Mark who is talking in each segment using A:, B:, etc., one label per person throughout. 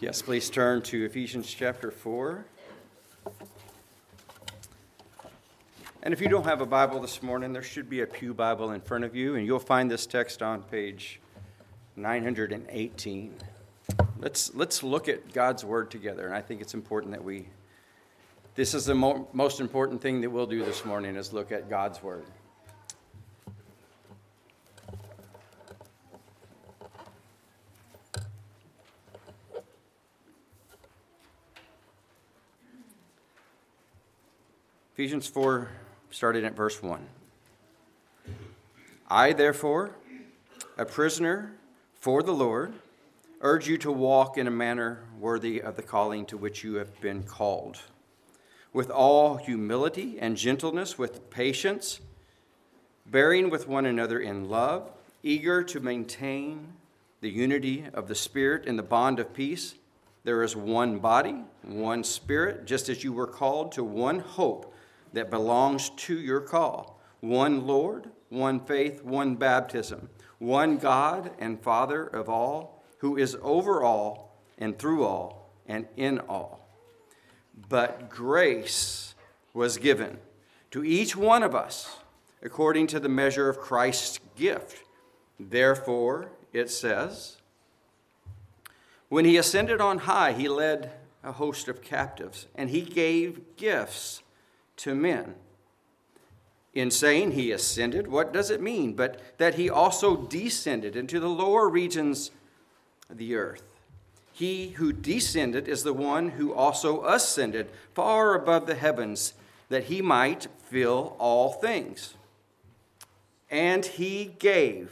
A: Yes, please turn to Ephesians chapter 4. And if you don't have a Bible this morning, there should be a pew Bible in front of you, and you'll find this text on page 918. Let's look at God's Word together, and I think it's important that this is the most important thing that we'll do this morning, is look at God's Word. Ephesians 4, starting at verse 1. I, therefore, a prisoner for the Lord, urge you to walk in a manner worthy of the calling to which you have been called, with all humility and gentleness, with patience, bearing with one another in love, eager to maintain the unity of the Spirit in the bond of peace. There is one body, one Spirit, just as you were called to one hope that belongs to your call. One Lord, one faith, one baptism, one God and Father of all, who is over all and through all and in all. But grace was given to each one of us according to the measure of Christ's gift. Therefore, it says, when he ascended on high, he led a host of captives, and he gave gifts to men. In saying he ascended, what does it mean? But that he also descended into the lower regions of the earth. He who descended is the one who also ascended far above the heavens, that he might fill all things. And he gave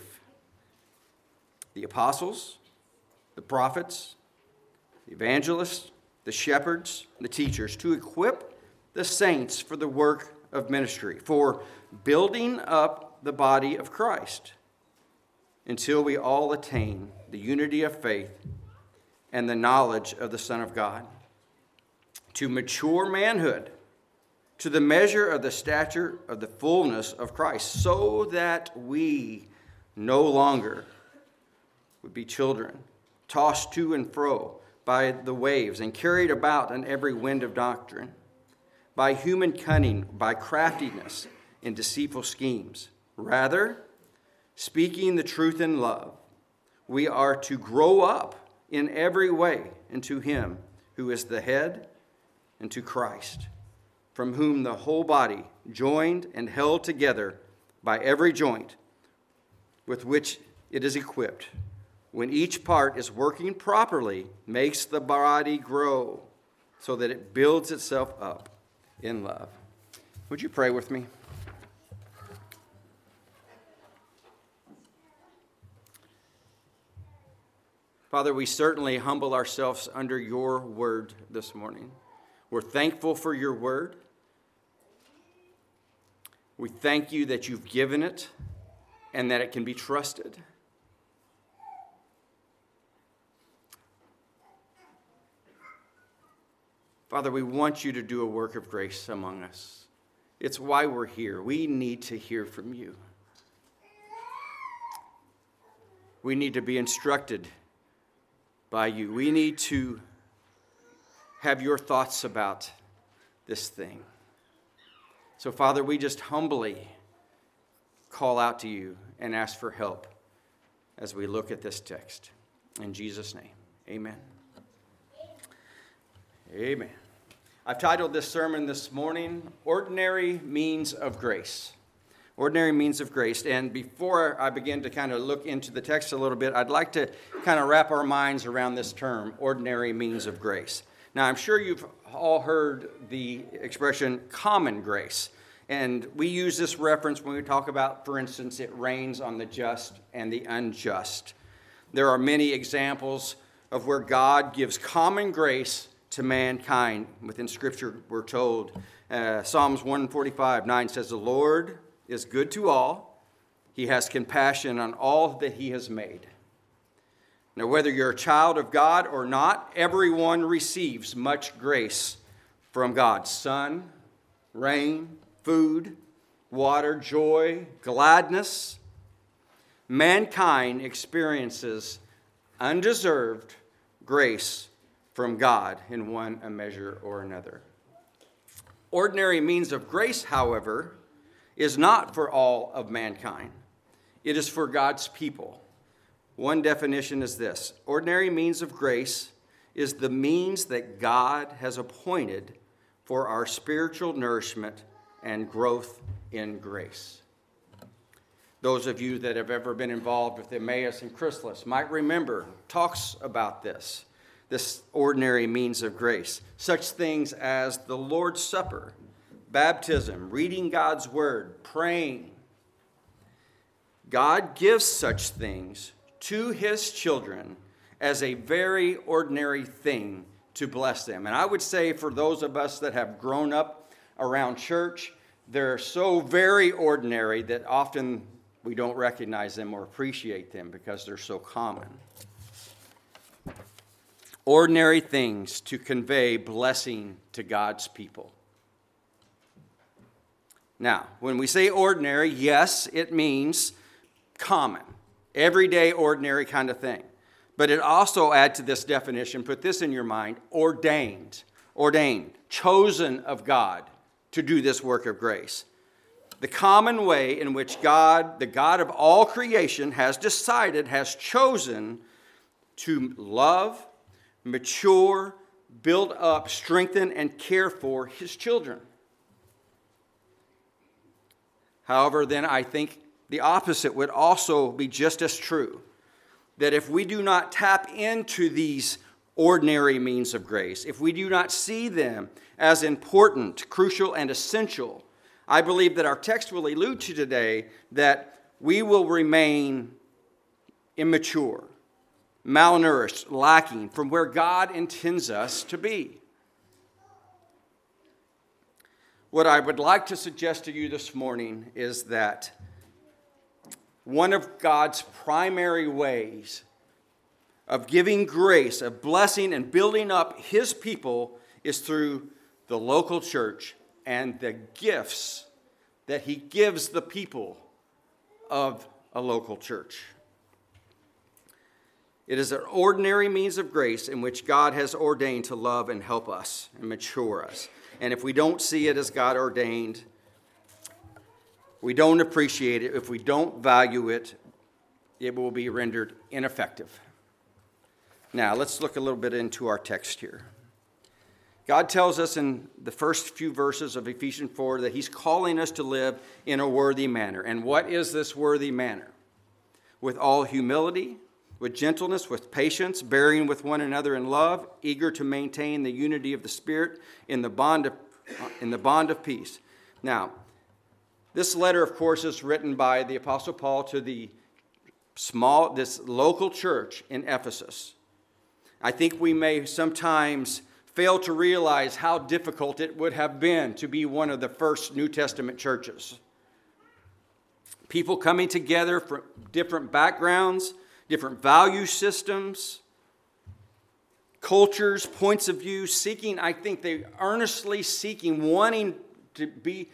A: the apostles, the prophets, the evangelists, the shepherds, the teachers, to equip the saints for the work of ministry, for building up the body of Christ, until we all attain the unity of faith and the knowledge of the Son of God, to mature manhood, to the measure of the stature of the fullness of Christ, so that we no longer would be children, tossed to and fro by the waves and carried about in every wind of doctrine, by human cunning, by craftiness in deceitful schemes. Rather, speaking the truth in love, we are to grow up in every way into him who is the head, into Christ, from whom the whole body, joined and held together by every joint with which it is equipped, when each part is working properly, makes the body grow so that it builds itself up in love. Would you pray with me? Father, we certainly humble ourselves under your word this morning. We're thankful for your word. We thank you that you've given it and that it can be trusted. Father, we want you to do a work of grace among us. It's why we're here. We need to hear from you. We need to be instructed by you. We need to have your thoughts about this thing. So, Father, we just humbly call out to you and ask for help as we look at this text. In Jesus' name, amen. Amen. I've titled this sermon this morning, Ordinary Means of Grace. Ordinary Means of Grace. And before I begin to kind of look into the text a little bit, I'd like to kind of wrap our minds around this term, ordinary means of grace. Now, I'm sure you've all heard the expression common grace. And we use this reference when we talk about, for instance, it rains on the just and the unjust. There are many examples of where God gives common grace to mankind. Within Scripture, we're told, Psalms 145:9 says, the Lord is good to all. He has compassion on all that he has made. Now, whether you're a child of God or not, everyone receives much grace from God. Sun, rain, food, water, joy, gladness. Mankind experiences undeserved grace from God in one measure or another. Ordinary means of grace, however, is not for all of mankind. It is for God's people. One definition is this: ordinary means of grace is the means that God has appointed for our spiritual nourishment and growth in grace. Those of you that have ever been involved with Emmaus and Chrysalis might remember, talks about this ordinary means of grace. Such things as the Lord's Supper, baptism, reading God's word, praying. God gives such things to his children as a very ordinary thing to bless them. And I would say for those of us that have grown up around church, they're so very ordinary that often we don't recognize them or appreciate them because they're so common. Ordinary things to convey blessing to God's people. Now, when we say ordinary, yes, it means common, everyday, ordinary kind of thing. But it also adds to this definition, put this in your mind, ordained, chosen of God to do this work of grace. The common way in which God, the God of all creation, has decided, has chosen to love, mature, build up, strengthen, and care for his children. However, then I think the opposite would also be just as true. That if we do not tap into these ordinary means of grace, if we do not see them as important, crucial, and essential, I believe that our text will allude to today that we will remain immature, malnourished, lacking from where God intends us to be. What I would like to suggest to you this morning is that one of God's primary ways of giving grace, of blessing and building up his people is through the local church and the gifts that he gives the people of a local church. It is an ordinary means of grace in which God has ordained to love and help us and mature us. And if we don't see it as God ordained, we don't appreciate it, if we don't value it, it will be rendered ineffective. Now, let's look a little bit into our text here. God tells us in the first few verses of Ephesians 4 that he's calling us to live in a worthy manner. And what is this worthy manner? With all humility, with gentleness, with patience, bearing with one another in love, eager to maintain the unity of the Spirit in the bond of peace. Now, this letter, of course, is written by the Apostle Paul to this local church in Ephesus. I think we may sometimes fail to realize how difficult it would have been to be one of the first New Testament churches. People coming together from different backgrounds, different value systems, cultures, points of view, earnestly seeking, wanting to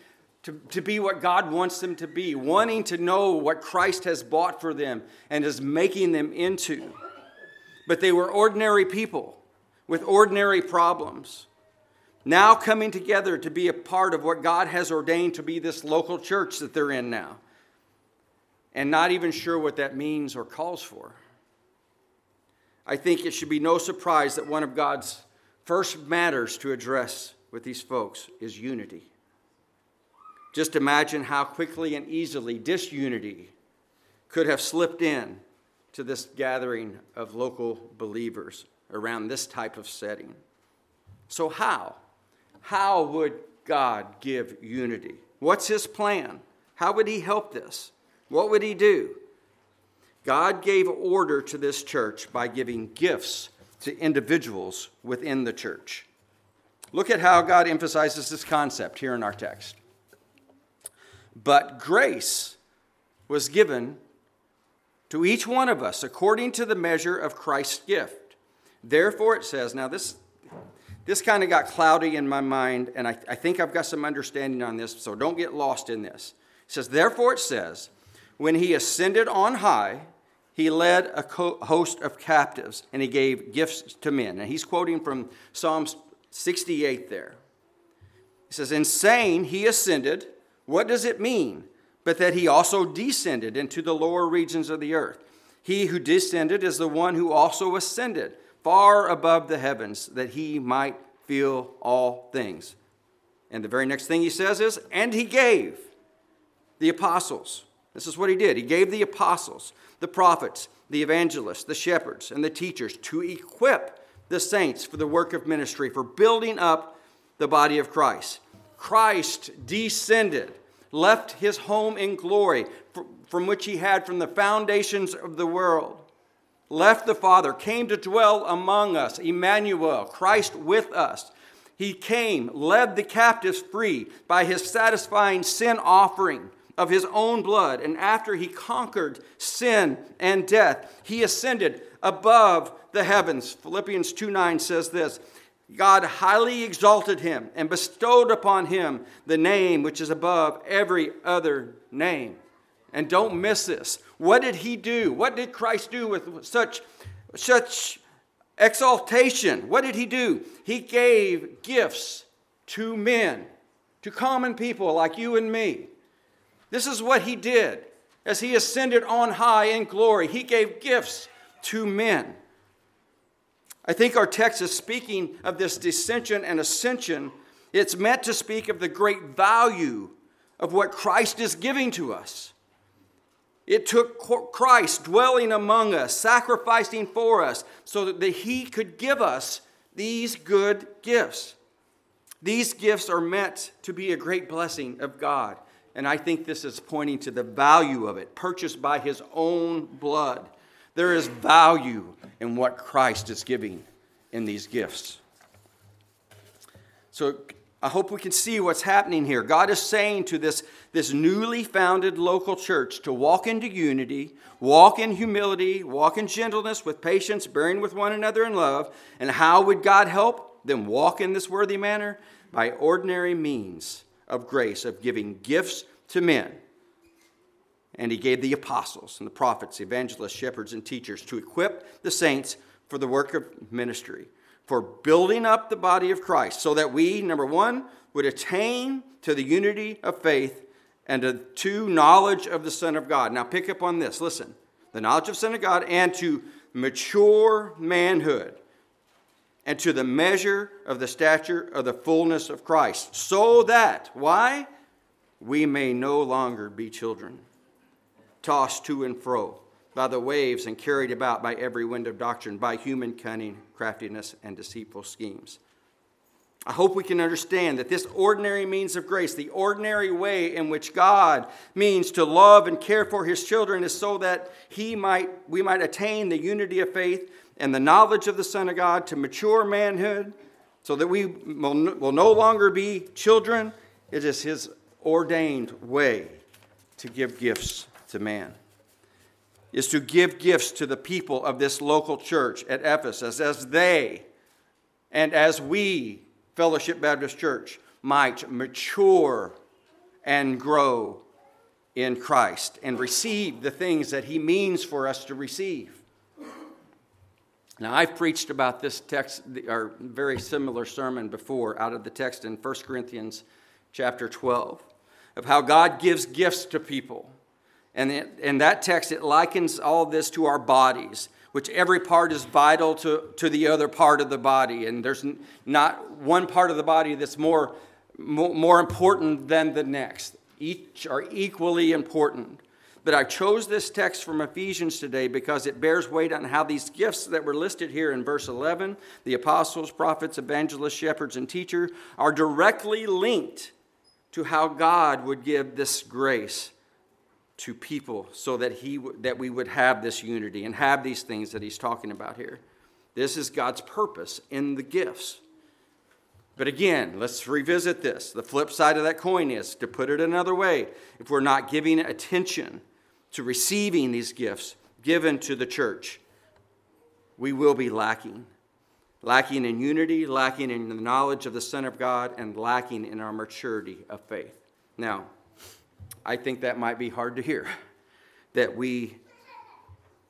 A: be what God wants them to be, wanting to know what Christ has bought for them and is making them into. But they were ordinary people with ordinary problems, now coming together to be a part of what God has ordained to be this local church that they're in now, and not even sure what that means or calls for. I think it should be no surprise that one of God's first matters to address with these folks is unity. Just imagine how quickly and easily disunity could have slipped in to this gathering of local believers around this type of setting. So how? How would God give unity? What's his plan? How would he help this? What would he do? God gave order to this church by giving gifts to individuals within the church. Look at how God emphasizes this concept here in our text. But grace was given to each one of us according to the measure of Christ's gift. Therefore, it says, now this kind of got cloudy in my mind, and I think I've got some understanding on this, so don't get lost in this. It says, therefore it says, when he ascended on high, he led a host of captives, and he gave gifts to men. And he's quoting from Psalms 68 there. He says, in saying he ascended, what does it mean? But that he also descended into the lower regions of the earth. He who descended is the one who also ascended far above the heavens, that he might fill all things. And the very next thing he says is, and he gave the apostles. This is what he did. He gave the apostles, the prophets, the evangelists, the shepherds, and the teachers to equip the saints for the work of ministry, for building up the body of Christ. Christ descended, left his home in glory from which he had from the foundations of the world, left the Father, came to dwell among us, Emmanuel, Christ with us. He came, led the captives free by his satisfying sin offering of his own blood. And after he conquered sin and death, he ascended above the heavens. Philippians 2:9 says this, God highly exalted him and bestowed upon him the name which is above every other name. And don't miss this. What did he do? What did Christ do with such exaltation? What did he do? He gave gifts to men, to common people like you and me. This is what he did. As he ascended on high in glory, he gave gifts to men. I think our text is speaking of this descension and ascension. It's meant to speak of the great value of what Christ is giving to us. It took Christ dwelling among us, sacrificing for us, so that he could give us these good gifts. These gifts are meant to be a great blessing of God. And I think this is pointing to the value of it, purchased by his own blood. There is value in what Christ is giving in these gifts. So I hope we can see what's happening here. God is saying to this newly founded local church to walk into unity, walk in humility, walk in gentleness, with patience, bearing with one another in love. And how would God help them walk in this worthy manner? By ordinary means of grace, of giving gifts to men. And he gave the apostles and the prophets, evangelists, shepherds, and teachers to equip the saints for the work of ministry, for building up the body of Christ, so that we, number one, would attain to the unity of faith and to knowledge of the Son of God. Now pick up on this. Listen. The knowledge of the Son of God, and to mature manhood, and to the measure of the stature of the fullness of Christ, so that, why? We may no longer be children, tossed to and fro by the waves and carried about by every wind of doctrine, by human cunning, craftiness, and deceitful schemes. I hope we can understand that this ordinary means of grace, the ordinary way in which God means to love and care for his children, is so that we might attain the unity of faith and the knowledge of the Son of God, to mature manhood, so that we will no longer be children. It is his ordained way to give gifts to man, is to give gifts to the people of this local church at Ephesus, as they and as we, Fellowship Baptist Church, might mature and grow in Christ and receive the things that he means for us to receive. Now, I've preached about this text, or very similar sermon before, out of the text in 1 Corinthians chapter 12, of how God gives gifts to people. And in that text, it likens all this to our bodies, which every part is vital to the other part of the body. And there's not one part of the body that's more important than the next. Each are equally important. But I chose this text from Ephesians today because it bears weight on how these gifts that were listed here in verse 11, the apostles, prophets, evangelists, shepherds, and teachers, are directly linked to how God would give this grace to people, so that we would have this unity and have these things that he's talking about here. This is God's purpose in the gifts. But again, let's revisit this. The flip side of that coin is, to put it another way, if we're not giving attention to receiving these gifts given to the church, we will be lacking in unity, lacking in the knowledge of the Son of God, and lacking in our maturity of faith. Now, I think that might be hard to hear, that we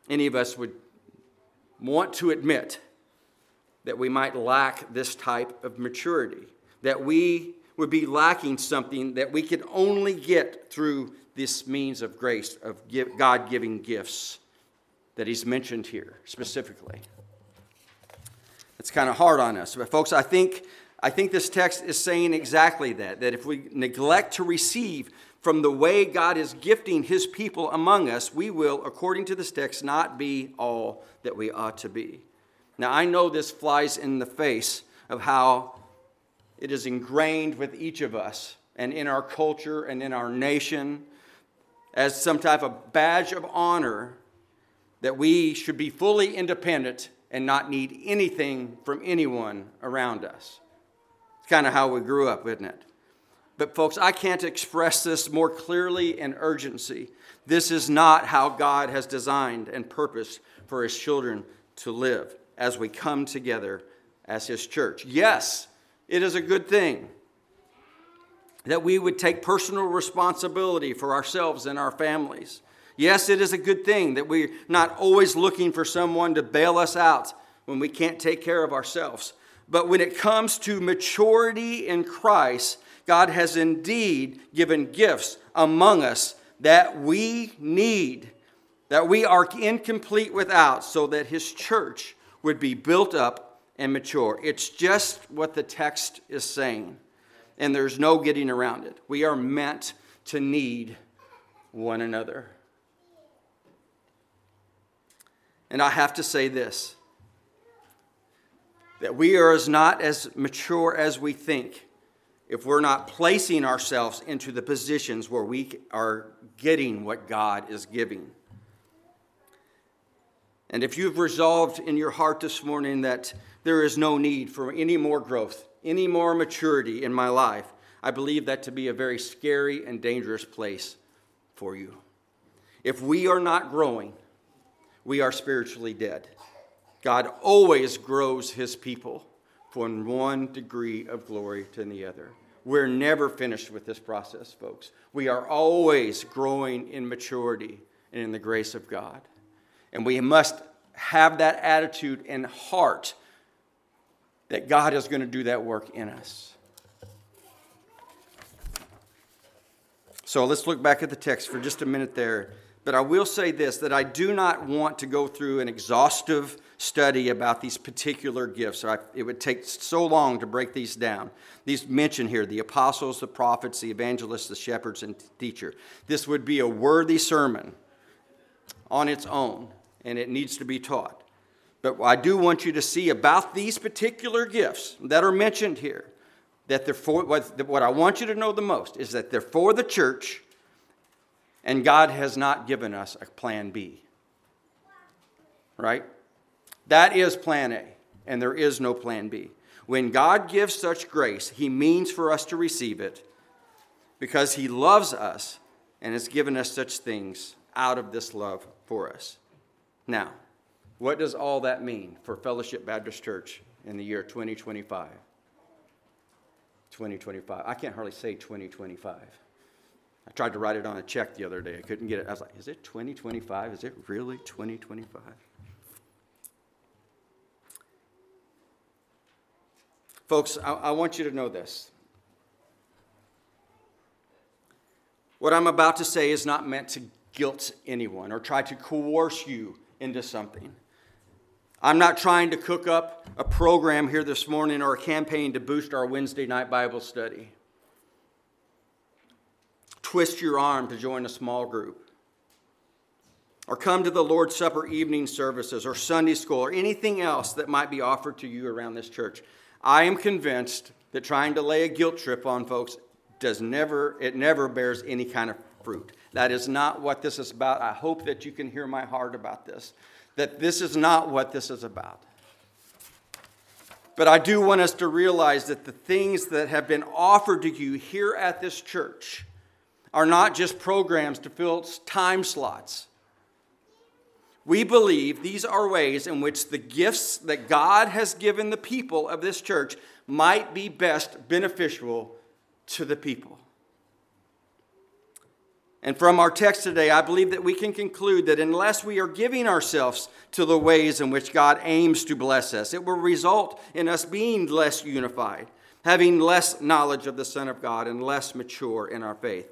A: any of us would want to admit that we might lack this type of maturity, that we would be lacking something that we could only get through this means of grace, of God giving gifts that he's mentioned here specifically. It's kind of hard on us. But folks, I think this text is saying exactly that if we neglect to receive from the way God is gifting his people among us, we will, according to this text, not be all that we ought to be. Now, I know this flies in the face of how it is ingrained with each of us and in our culture and in our nation as some type of badge of honor that we should be fully independent and not need anything from anyone around us. It's kind of how we grew up, isn't it? But folks, I can't express this more clearly and urgency. This is not how God has designed and purposed for his children to live as we come together as his church. Yes, it is a good thing that we would take personal responsibility for ourselves and our families. Yes, it is a good thing that we're not always looking for someone to bail us out when we can't take care of ourselves. But when it comes to maturity in Christ, God has indeed given gifts among us that we need, that we are incomplete without, so that his church would be built up and mature. It's just what the text is saying, and there's no getting around it. We are meant to need one another. And I have to say this, that we are not as mature as we think if we're not placing ourselves into the positions where we are getting what God is giving. And if you've resolved in your heart this morning that there is no need for any more growth, any more maturity in my life, I believe that to be a very scary and dangerous place for you. If we are not growing, we are spiritually dead. God always grows his people from one degree of glory to the other. We're never finished with this process, folks. We are always growing in maturity and in the grace of God. And we must have that attitude and heart that God is going to do that work in us. So let's look back at the text for just a minute there. But I will say this, that I do not want to go through an exhaustive study about these particular gifts. It would take so long to break these down. These mentioned here, the apostles, the prophets, the evangelists, the shepherds, and teacher. This would be a worthy sermon on its own, and it needs to be taught. But I do want you to see about these particular gifts that are mentioned here, that they're for, what I want you to know the most is that they're for the church, and God has not given us a plan B. Right? That is plan A, and there is no plan B. When God gives such grace, he means for us to receive it because he loves us and has given us such things out of this love for us. Now, what does all that mean for Fellowship Baptist Church in the year 2025? 2025. I can't hardly say 2025. I tried to write it on a check the other day. I couldn't get it. I was like, is it 2025? Is it really 2025? Folks, I want you to know this. What I'm about to say is not meant to guilt anyone or try to coerce you into something. I'm not trying to cook up a program here this morning or a campaign to boost our Wednesday night Bible study. Twist your arm to join a small group. Or come to the Lord's Supper evening services or Sunday school or anything else that might be offered to you around this church. I am convinced that trying to lay a guilt trip on folks never bears any kind of fruit. That is not what this is about. I hope that you can hear my heart about this. That this is not what this is about. But I do want us to realize that the things that have been offered to you here at this church are not just programs to fill time slots. We believe these are ways in which the gifts that God has given the people of this church might be best beneficial to the people. And from our text today, I believe that we can conclude that unless we are giving ourselves to the ways in which God aims to bless us, it will result in us being less unified, having less knowledge of the Son of God, and less mature in our faith.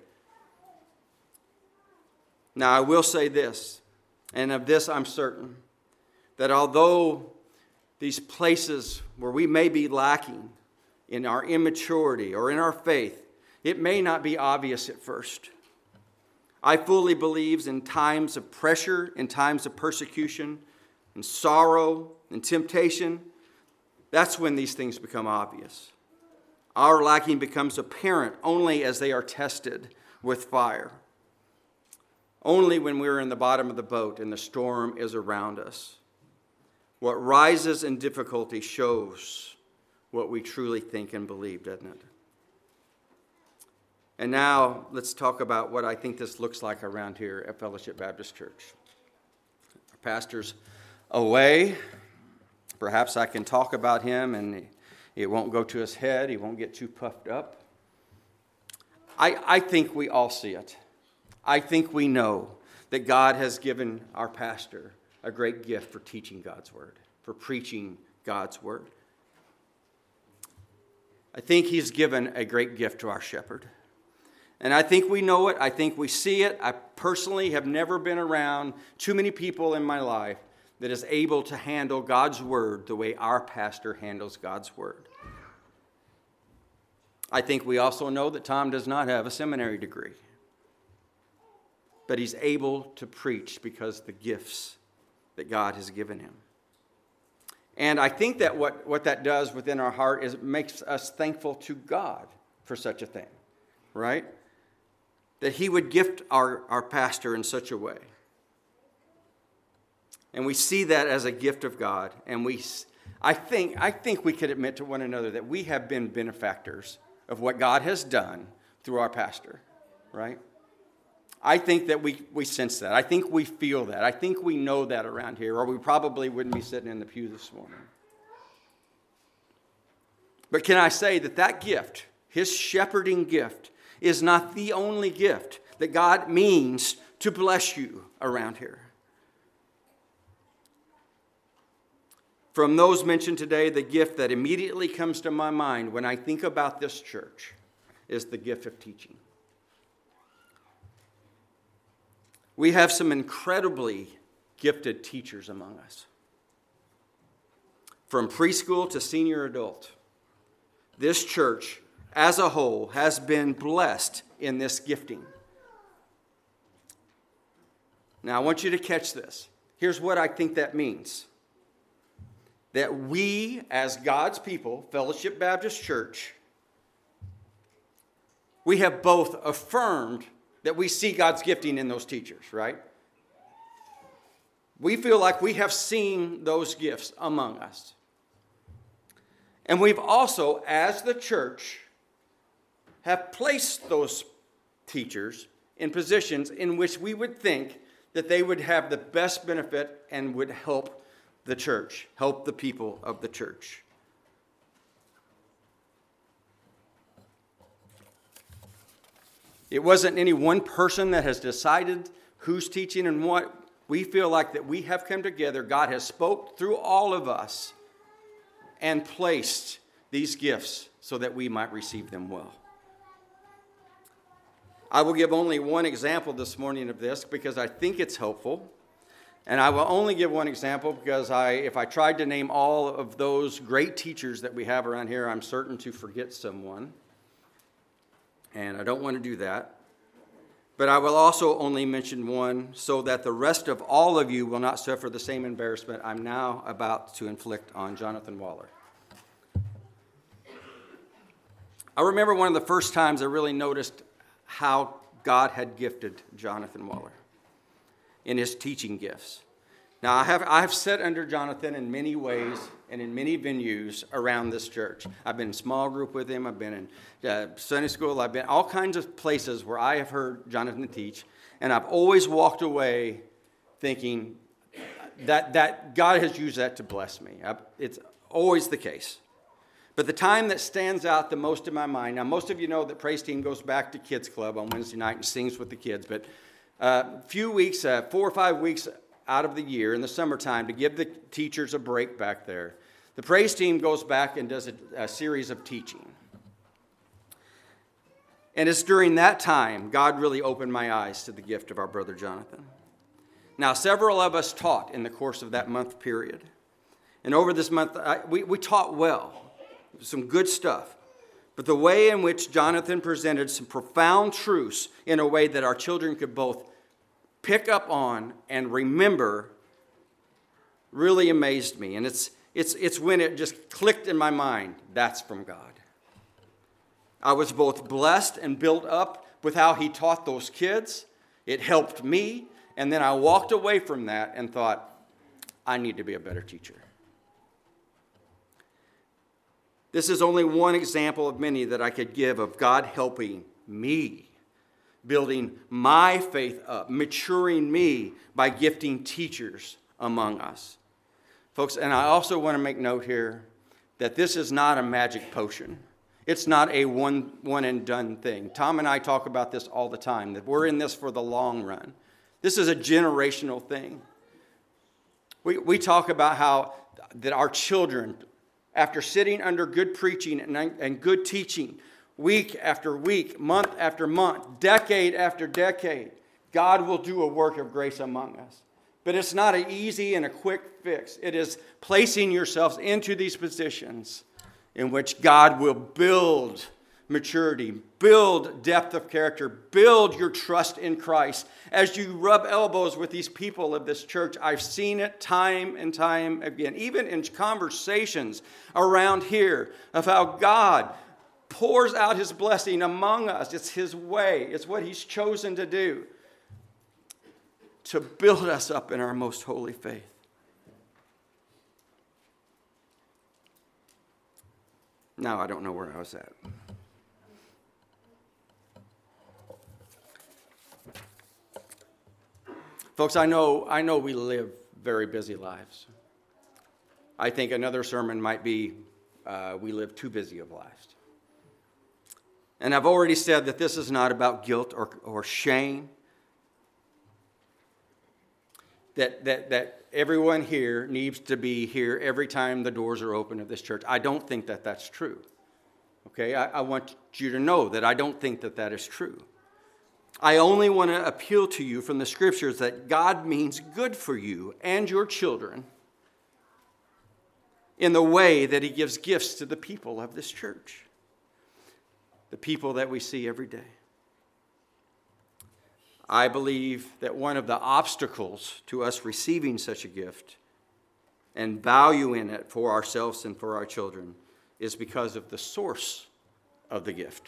A: Now, I will say this, and of this I'm certain, that although these places where we may be lacking in our immaturity or in our faith, it may not be obvious at first. I fully believe in times of pressure, in times of persecution, and sorrow, and temptation, that's when these things become obvious. Our lacking becomes apparent only as they are tested with fire. Only when we're in the bottom of the boat and the storm is around us. What rises in difficulty shows what we truly think and believe, doesn't it? And now let's talk about what I think this looks like around here at Fellowship Baptist Church. Our pastor's away. Perhaps I can talk about him and it won't go to his head. He won't get too puffed up. I think we all see it. I think we know that God has given our pastor a great gift for teaching God's word, for preaching God's word. I think he's given a great gift to our shepherd. And I think we know it. I think we see it. I personally have never been around too many people in my life that is able to handle God's word the way our pastor handles God's word. I think we also know that Tom does not have a seminary degree, but he's able to preach because of the gifts that God has given him. And I think that what that does within our heart is it makes us thankful to God for such a thing, right? That he would gift our pastor in such a way. And we see that as a gift of God. And I think we could admit to one another that we have been benefactors of what God has done through our pastor, right? I think that we sense that. I think we feel that. I think we know that around here, or we probably wouldn't be sitting in the pew this morning. But can I say that gift, his shepherding gift, is not the only gift that God means to bless you around here. From those mentioned today, the gift that immediately comes to my mind when I think about this church is the gift of teaching. We have some incredibly gifted teachers among us. From preschool to senior adult, this church as a whole has been blessed in this gifting. Now, I want you to catch this. Here's what I think that means. That we, as God's people, Fellowship Baptist Church, we have both affirmed that we see God's gifting in those teachers, right? We feel like we have seen those gifts among us. And we've also, as the church, have placed those teachers in positions in which we would think that they would have the best benefit and would help the church, help the people of the church. It wasn't any one person that has decided who's teaching and what. We feel like that we have come together. God has spoke through all of us and placed these gifts so that we might receive them well. I will give only one example this morning of this because I think it's helpful. And I will only give one example because if I tried to name all of those great teachers that we have around here, I'm certain to forget someone. And I don't want to do that. But I will also only mention one so that the rest of all of you will not suffer the same embarrassment I'm now about to inflict on Jonathan Waller. I remember one of the first times I really noticed how God had gifted Jonathan Waller in his teaching gifts. Now, I have sat under Jonathan in many ways and in many venues around this church. I've been in small group with him. I've been in Sunday school. I've been all kinds of places where I have heard Jonathan teach. And I've always walked away thinking that God has used that to bless me. It's always the case. But the time that stands out the most in my mind, now most of you know that Praise Team goes back to Kids Club on Wednesday night and sings with the kids, but a few weeks, 4 or 5 weeks out of the year in the summertime to give the teachers a break back there, the Praise Team goes back and does a series of teaching. And it's during that time God really opened my eyes to the gift of our brother Jonathan. Now, several of us taught in the course of that month period. And over this month, we taught well. Some good stuff. But the way in which Jonathan presented some profound truths in a way that our children could both pick up on and remember really amazed me. And it's when it just clicked in my mind, that's from God. I was both blessed and built up with how he taught those kids. It helped me. And then I walked away from that and thought, I need to be a better teacher. This is only one example of many that I could give of God helping me, building my faith up, maturing me by gifting teachers among us. Folks, and I also want to make note here that this is not a magic potion. It's not a one and done thing. Tom and I talk about this all the time, that we're in this for the long run. This is a generational thing. We talk about how that our children, after sitting under good preaching and good teaching, week after week, month after month, decade after decade, God will do a work of grace among us. But it's not an easy and a quick fix. It is placing yourselves into these positions in which God will build maturity, build depth of character, build your trust in Christ. As you rub elbows with these people of this church, I've seen it time and time again, even in conversations around here of how God pours out his blessing among us. It's his way. It's what he's chosen to do, to build us up in our most holy faith. Now I don't know where I was at. Folks, I know we live very busy lives. I think another sermon might be, we live too busy of lives. And I've already said that this is not about guilt or shame. That everyone here needs to be here every time the doors are open of this church. I don't think that that's true. Okay, I want you to know that I don't think that that is true. I only want to appeal to you from the scriptures that God means good for you and your children in the way that he gives gifts to the people of this church, the people that we see every day. I believe that one of the obstacles to us receiving such a gift and valuing it for ourselves and for our children is because of the source of the gift.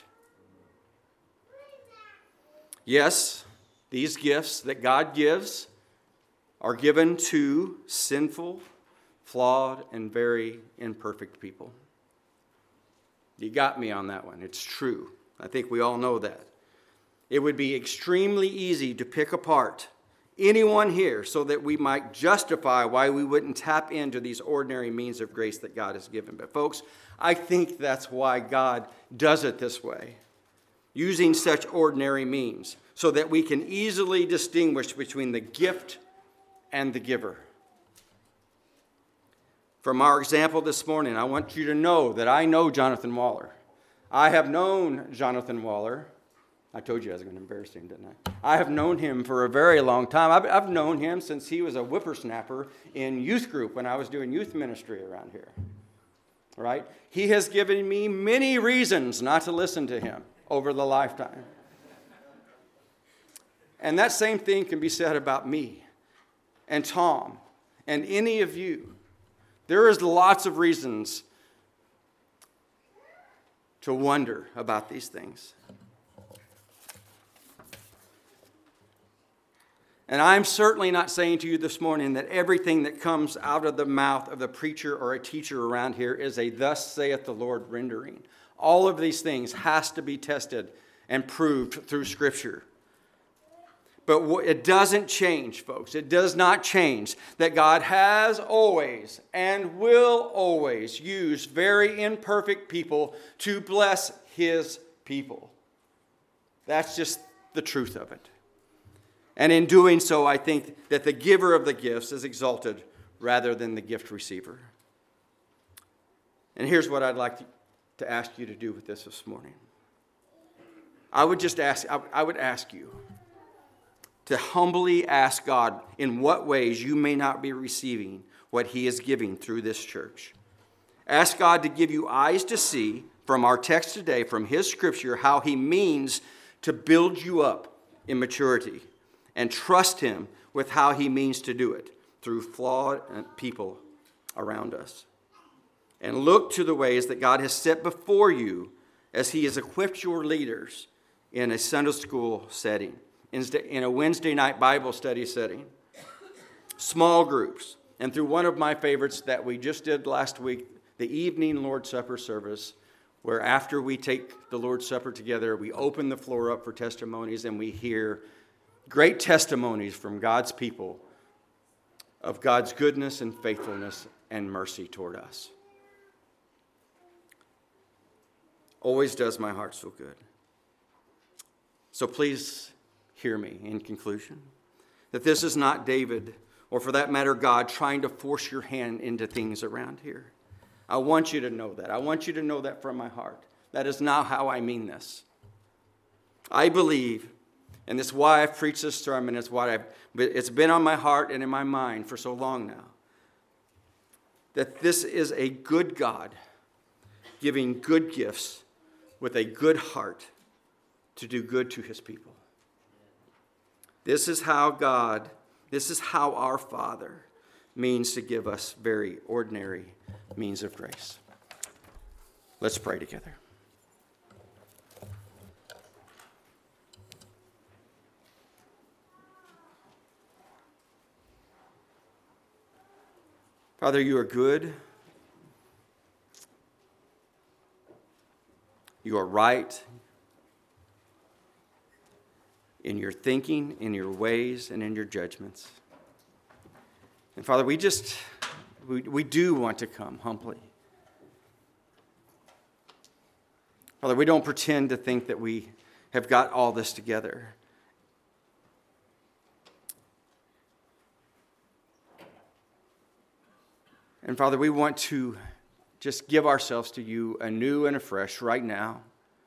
A: Yes, these gifts that God gives are given to sinful, flawed, and very imperfect people. You got me on that one. It's true. I think we all know that. It would be extremely easy to pick apart anyone here so that we might justify why we wouldn't tap into these ordinary means of grace that God has given. But folks, I think that's why God does it this way, using such ordinary means so that we can easily distinguish between the gift and the giver. From our example this morning, I want you to know that I know Jonathan Waller. I have known Jonathan Waller. I told you I was going to embarrass him, didn't I? I have known him for a very long time. I've known him since he was a whippersnapper in youth group when I was doing youth ministry around here. Right? He has given me many reasons not to listen to him over the lifetime. And that same thing can be said about me and Tom and any of you. There is lots of reasons to wonder about these things. And I'm certainly not saying to you this morning that everything that comes out of the mouth of the preacher or a teacher around here is a thus saith the Lord rendering. All of these things has to be tested and proved through Scripture. But it doesn't change, folks. It does not change that God has always and will always use very imperfect people to bless his people. That's just the truth of it. And in doing so, I think that the giver of the gifts is exalted rather than the gift receiver. And here's what I'd like to ask you to do with this morning. I would ask you to humbly ask God in what ways you may not be receiving what he is giving through this church. Ask God to give you eyes to see from our text today, from his scripture, how he means to build you up in maturity, and trust him with how he means to do it through flawed people around us. And look to the ways that God has set before you as he has equipped your leaders in a Sunday school setting, in a Wednesday night Bible study setting, small groups, and through one of my favorites that we just did last week, the evening Lord's Supper service, where after we take the Lord's Supper together, we open the floor up for testimonies and we hear great testimonies from God's people of God's goodness and faithfulness and mercy toward us. Always does my heart so good. So please hear me in conclusion, that this is not David, or for that matter, God, trying to force your hand into things around here. I want you to know that. I want you to know that from my heart. That is not how I mean this. I believe, and this is why I've preached this sermon, it's been on my heart and in my mind for so long now, that this is a good God giving good gifts with a good heart to do good to his people. This is how our Father means to give us very ordinary means of grace. Let's pray together. Father, you are good. You are right in your thinking, in your ways, and in your judgments. And Father, we do want to come humbly. Father, we don't pretend to think that we have got all this together. And Father, we want to just give ourselves to you anew and afresh right now,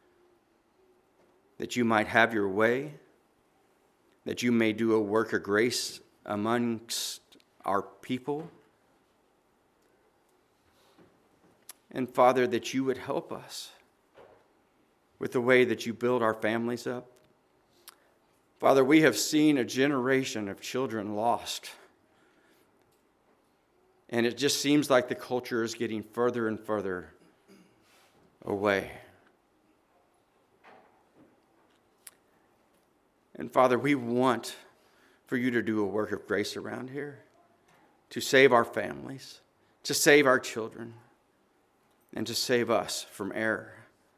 A: that you might have your way, that you may do a work of grace amongst our people. And Father, that you would help us with the way that you build our families up. Father, we have seen a generation of children lost. And it just seems like the culture is getting further and further away. And Father, we want for you to do a work of grace around here, to save our families, to save our children, and to save us from error.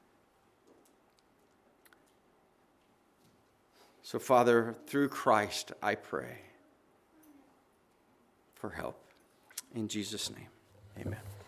A: So, Father, through Christ, I pray for help. In Jesus' name, amen.